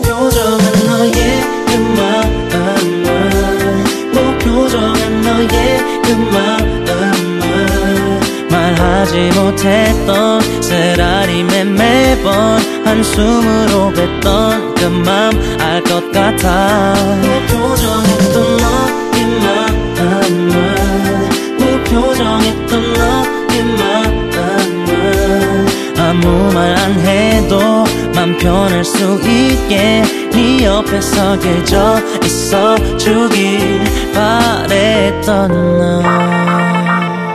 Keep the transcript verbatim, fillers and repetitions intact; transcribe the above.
무표정한 너의 그 마음은 무표정한 너의 그 마음은 말하지 못했던 쓰라림에 매번 한숨으로 뱉던 그 맘 알 것 같아. 무표정했던 너의 마음은 무표정했던 너의 마음은 아무 말 안 해도 맘 편할 수 있게 네 옆에서 그저 있어 주길 바랬던 너.